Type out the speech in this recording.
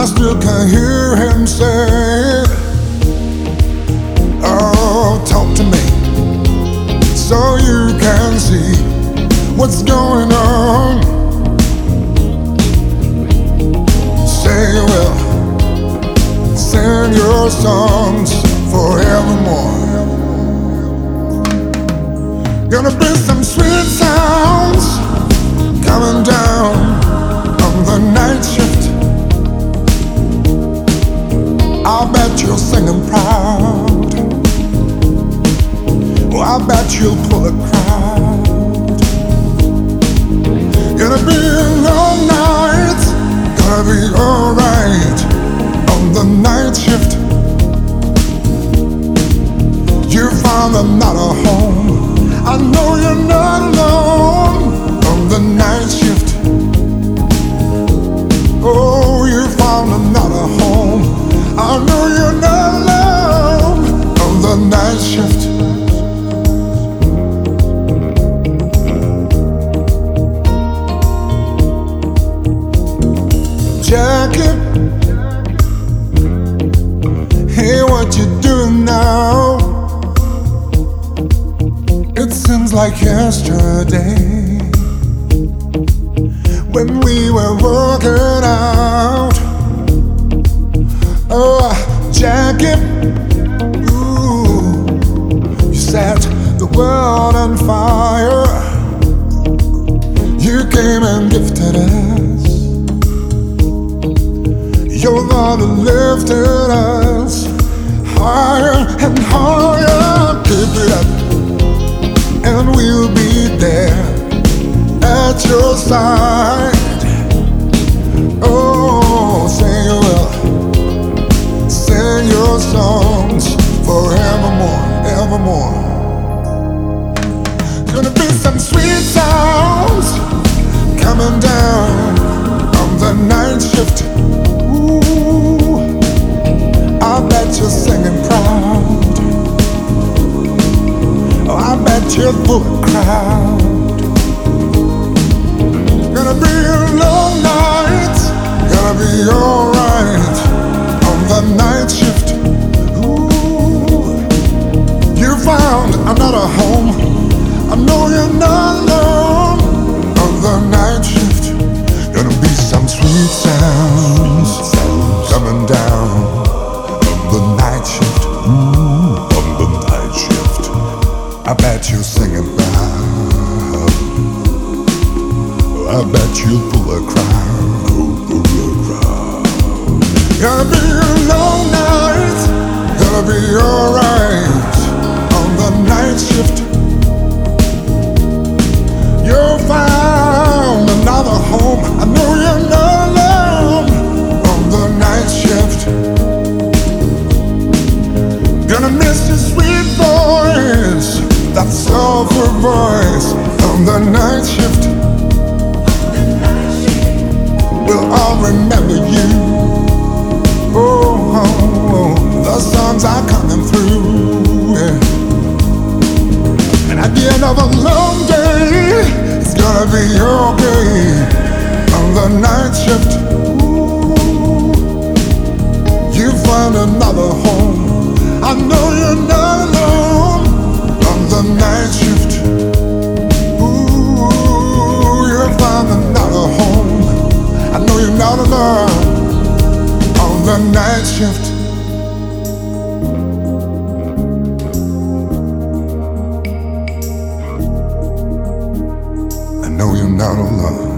still can hear him say, oh, talk to me so you can see what's going on. Say you will sing your songs forevermore. Gonna be some sweet sounds coming down on the night shift. I'll bet you're singing proud. Well, I bet you'll pull a crowd. Gonna be a long night, gonna be alright on the night shift. You found another home. I know you're not alone on the night shift. Oh, you found another home. I know you're not alone on the night shift. Jackie, hey, what you doing now? It seems like yesterday when we were working out. Oh, Jackie, ooh, you set the world on fire. You came and gifted us. Your love lifted us higher and higher. Keep it up, and we'll be there at your side. Oh, say you will sing your songs forevermore, evermore. Gonna be some sweet sounds coming down on the night shift. Ooh, I bet you're singing proud. Oh, I bet you'll pull a crowd. Gonna be a long night, gonna be alright on the night shift. Ooh, you found another home. I know you're not alone on the night shift. Gonna be some sweet sounds coming down on the night shift. Ooh, on the night shift. I bet you're singing loud. I bet you'll pull a crowd. Gonna be a long night, gonna be alright on the night shift. You found another home. I know you're not alone on the night shift. Gonna miss your sweet voice, that soulful voice on the night shift. We'll all remember you. Oh, oh, oh, the songs are coming through. Yeah. And at the end of a long day, it's gonna be okay on the night shift. Ooh, you found another home. I know you're not alone on the night shift. Ooh, you found another home. I know you're not alone on the night shift. I know you're not alone.